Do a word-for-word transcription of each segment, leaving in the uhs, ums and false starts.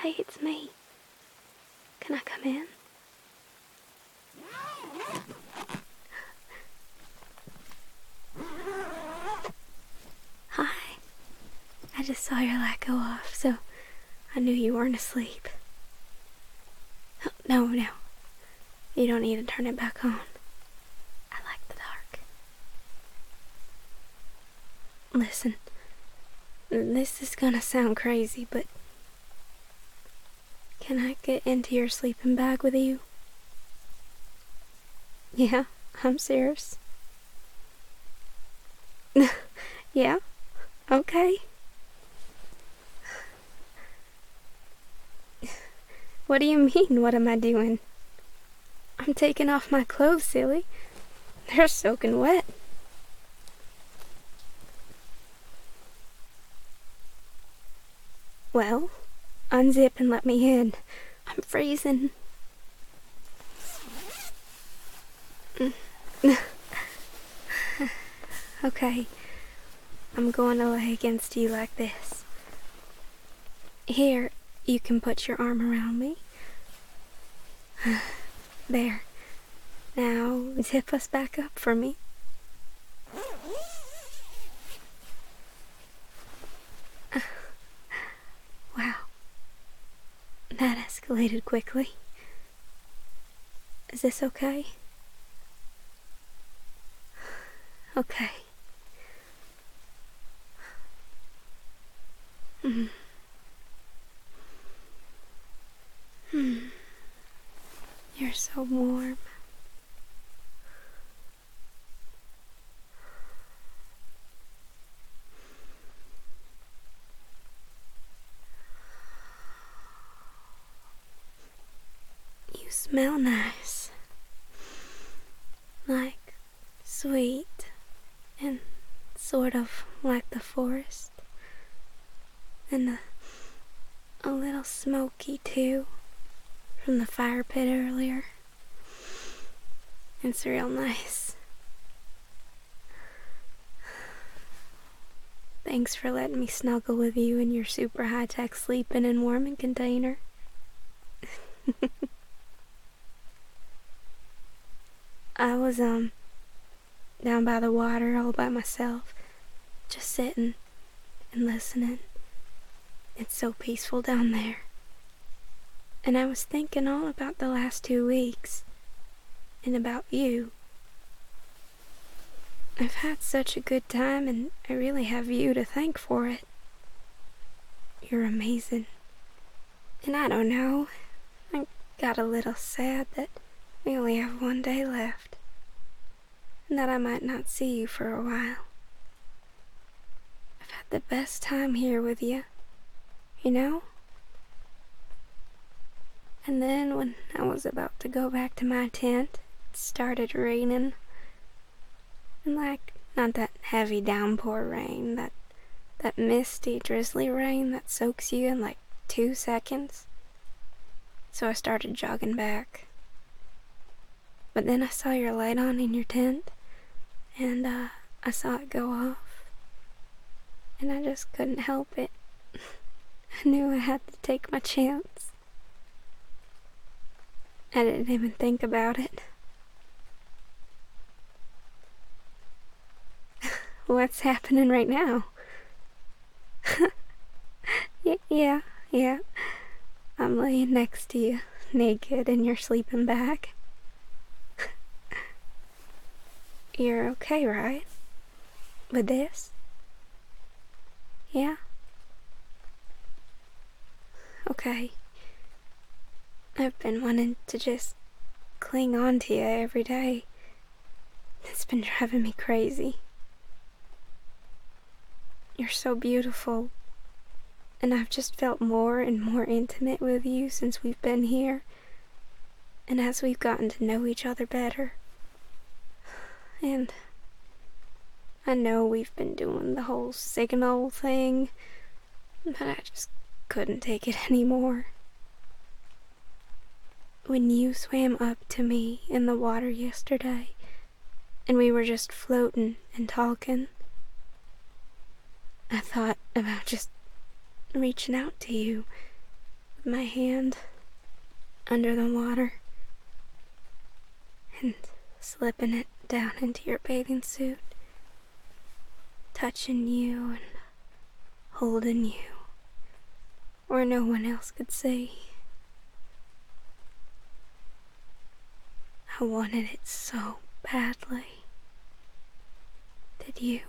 Hey, it's me. Can I come in? Hi. I just saw your light go off, so I knew you weren't asleep. Oh, no, no. You don't need to turn it back on. I like the dark. Listen, this is gonna sound crazy, but can I get into your sleeping bag with you? Yeah, I'm serious. Yeah? Okay. What do you mean, what am I doing? I'm taking off my clothes, silly. They're soaking wet. Well, unzip and let me in. I'm freezing. Okay, I'm going to lay against you like this. Here, you can put your arm around me. There. Now, zip us back up for me. Wow. That escalated quickly. Is this okay? Okay. Mm. Hmm. You're so warm. You smell nice. Like sweet and sort of like the forest. And a, a little smoky too from the fire pit earlier. It's real nice. Thanks for letting me snuggle with you in your super high-tech sleeping and warming container. I was, um, down by the water all by myself, just sitting and listening. It's so peaceful down there. And I was thinking all about the last two weeks, and about you. I've had such a good time, and I really have you to thank for it. You're amazing. And I don't know, I got a little sad that we only have one day left, and that I might not see you for a while. I've had the best time here with you, you know? And then when I was about to go back to my tent, it started raining. And like, not that heavy downpour rain, that, that misty, drizzly rain that soaks you in like two seconds. So I started jogging back. But then I saw your light on in your tent, and uh, I saw it go off. And I just couldn't help it. I knew I had to take my chance. I didn't even think about it. What's happening right now? y yeah, yeah. I'm laying next to you, naked in your sleeping bag. You're okay, right? With this? Yeah? Okay. I've been wanting to just cling on to you every day. It's been driving me crazy. You're so beautiful, and I've just felt more and more intimate with you since we've been here, and as we've gotten to know each other better. And I know we've been doing the whole signal thing, but I just couldn't take it anymore. When you swam up to me in the water yesterday, and we were just floating and talking, I thought about just reaching out to you with my hand under the water and slipping it down into your bathing suit, touching you and holding you where no one else could see. I wanted it so badly. Did you?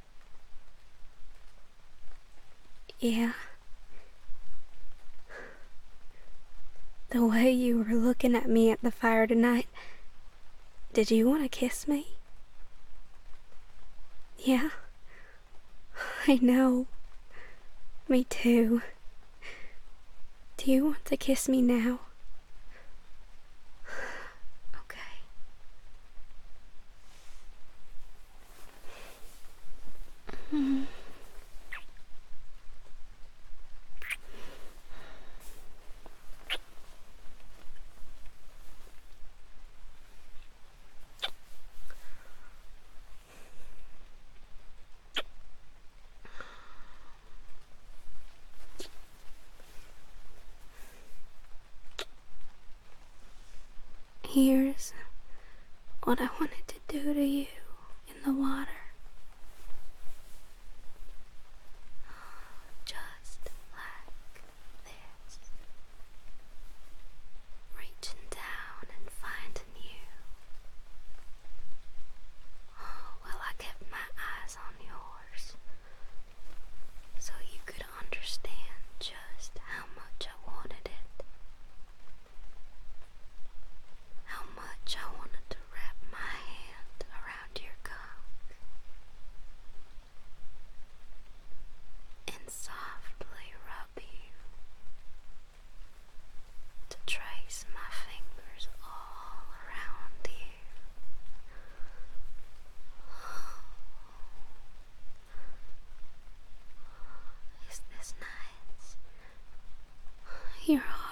Yeah. The way you were looking at me at the fire tonight, did you want to kiss me? Yeah. I know. Me too. Do you want to kiss me now? Okay. Mm. Here's what I wanted to do to you in the water. Just like this. Reaching down and finding you. Well, I kept my eyes on yours so you could understand just how much I wanted it. How much I wanted to wrap my hand around your cock and softly rub you, to trace my fingers all around you. Is this nice? Your heart.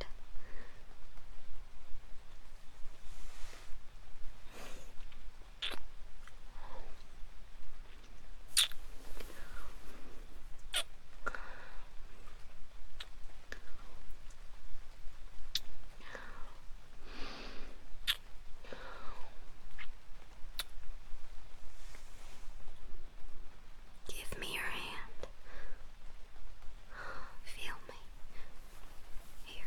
Give me your hand. Feel me. Here.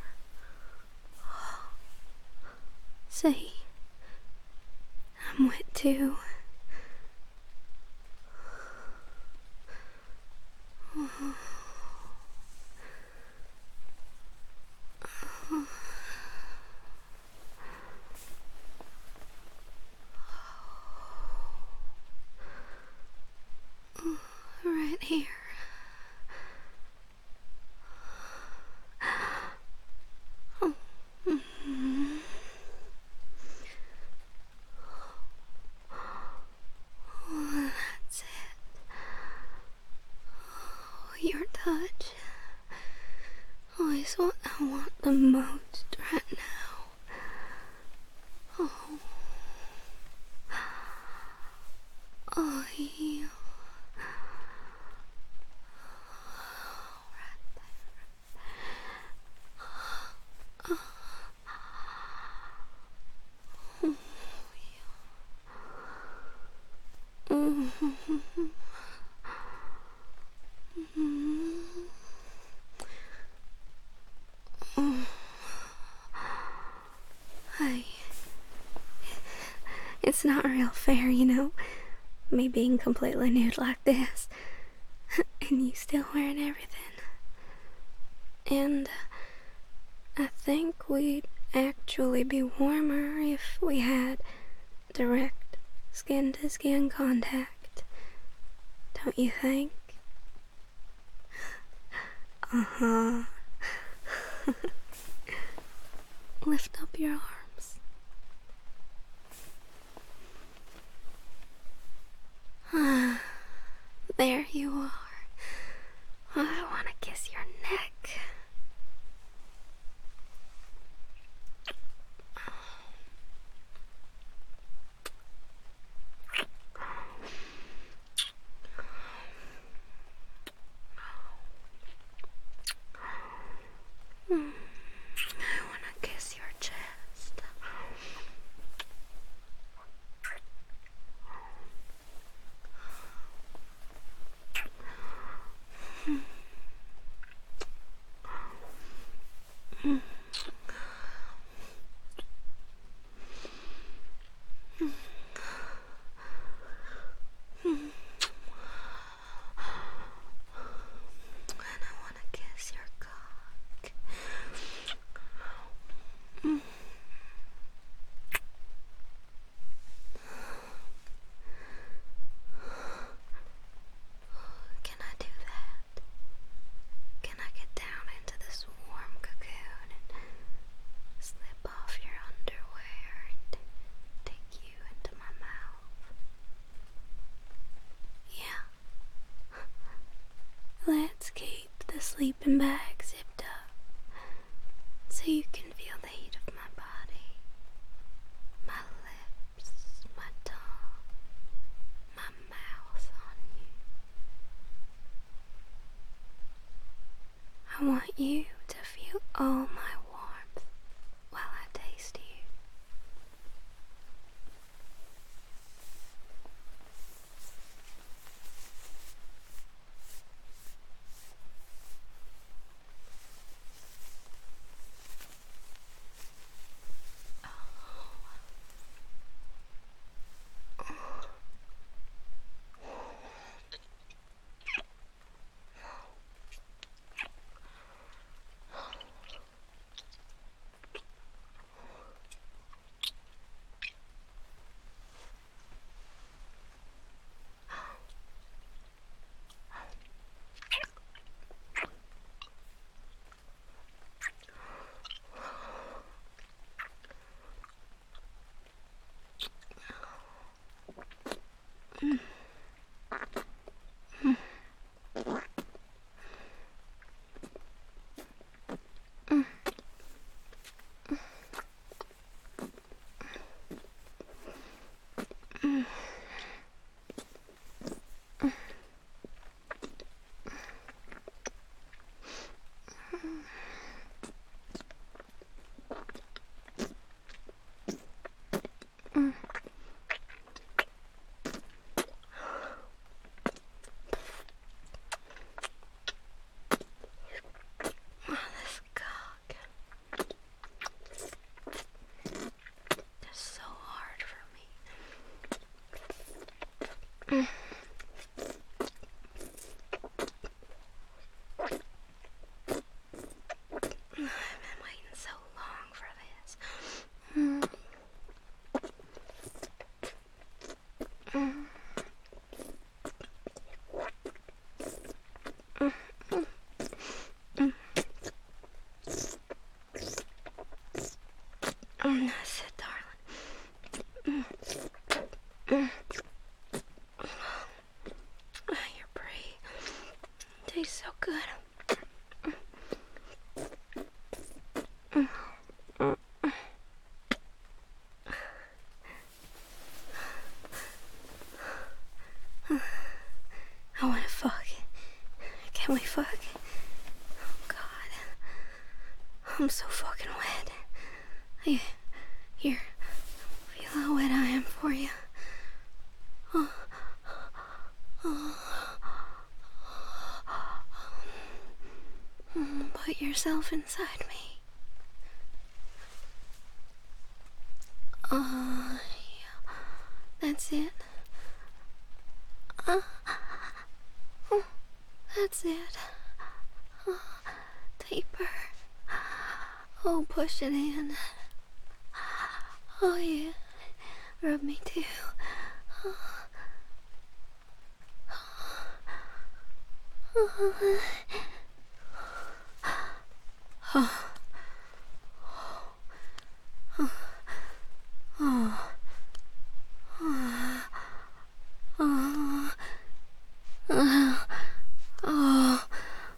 See, I'm wet too. Right here. Oh, that's it. Oh, your touch. Oh, is what I want the most right now. Oh. Oh, yeah. Hey, it's not real fair, you know, me being completely nude like this, and you still wearing everything. And I think we'd actually be warmer if we had direct skin-to-skin contact. Don't you think? Uh-huh. Lift up your arms. Ah, there you are. I want to kiss your neck. Mm. sleeping bag zipped up so you can feel the heat of my body, my lips, my tongue, my mouth on you. I want you to feel all my warmth while I taste you. Mm, that's it, darling. Mm. Mm. You're pretty. Tastes so good. Mm. Mm. I wanna fuck. Can we fuck? Oh God. I'm so fucking wet. I, here, feel how wet I am for you. Oh. Oh. Mm, put yourself inside me. Oh, yeah. That's it. Uh, oh, that's it. Oh, deeper. Oh, push it in. Oh, yeah. Rub me too. Oh. Oh. Oh. Oh. Oh. Oh. Oh. Oh. Oh.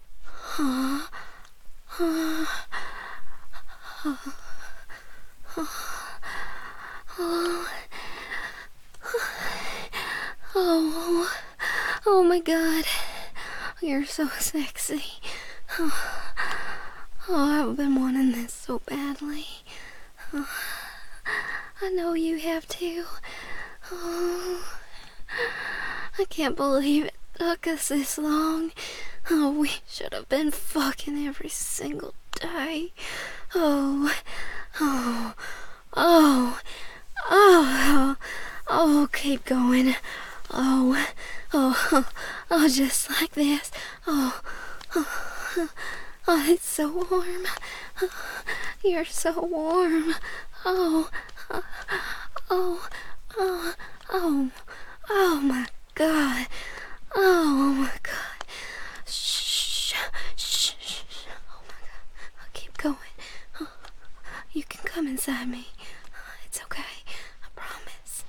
Oh. Oh my God. You're so sexy. Oh. Oh, I've been wanting this so badly. Oh. I know you have too. Oh. I can't believe it took us this long. Oh, we should have been fucking every single day. Oh, oh, oh, oh, oh, keep going. Oh, oh, oh, just like this. Oh, oh, oh, it's so warm. You're so warm. Oh, oh, oh, oh, oh, oh my God. Oh my God. Shh, shh, shh. Oh my God. I'll keep going. Oh, you can come inside me. It's okay. I promise.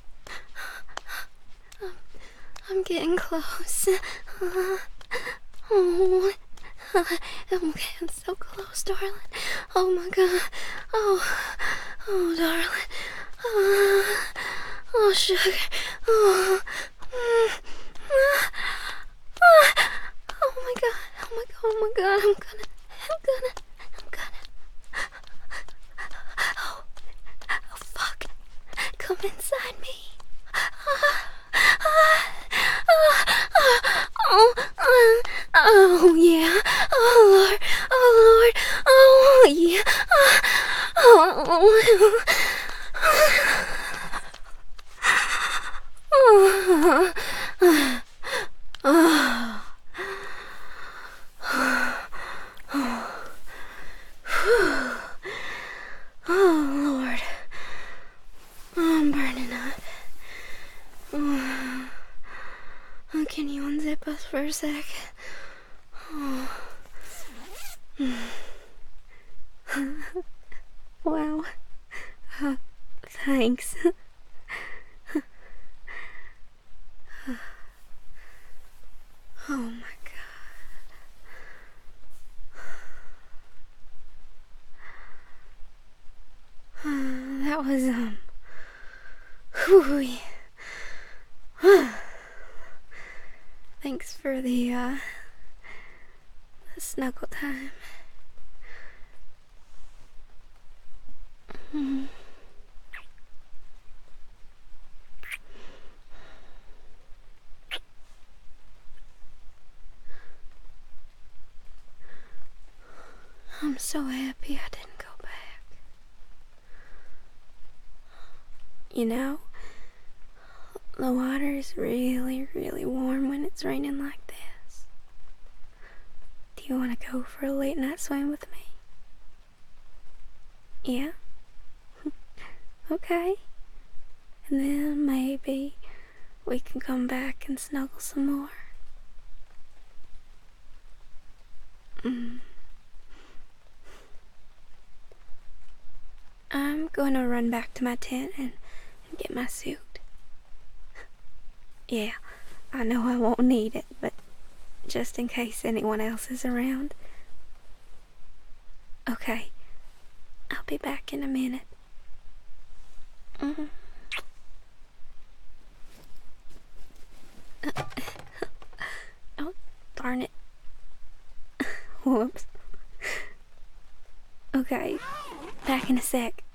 I'm, I'm getting close. Oh, Okay, I'm so close, darling. Oh my God. Oh, oh, darling. Oh, oh sugar. Oh, mm, ah, ah. Oh my God. Oh my God. Oh my God. I'm gonna. I'm gonna. I'm gonna. Oh, oh fuck. Come inside me. Oh, oh, oh, yeah. Oh, Lord. Oh, Lord. Oh, yeah. Oh, oh, oh, oh, oh, Lord. I'm burning up. Oh. Oh, can you unzip us for a sec? Oh. Wow. Uh, thanks. Oh my God. Uh, that was, um... Whew. Thanks for the, uh... the snuggle time. Mm. I'm so happy I didn't go back. You know, the water is really, really warm when it's raining like this. Do you want to go for a late night swim with me? Yeah? Okay. And then maybe we can come back and snuggle some more. Mm. I'm going to run back to my tent and, and get my suit. Yeah, I know I won't need it, but just in case anyone else is around. Okay, I'll be back in a minute. Mm-hmm. Uh, oh, darn it. Whoops. Okay, back in a sec.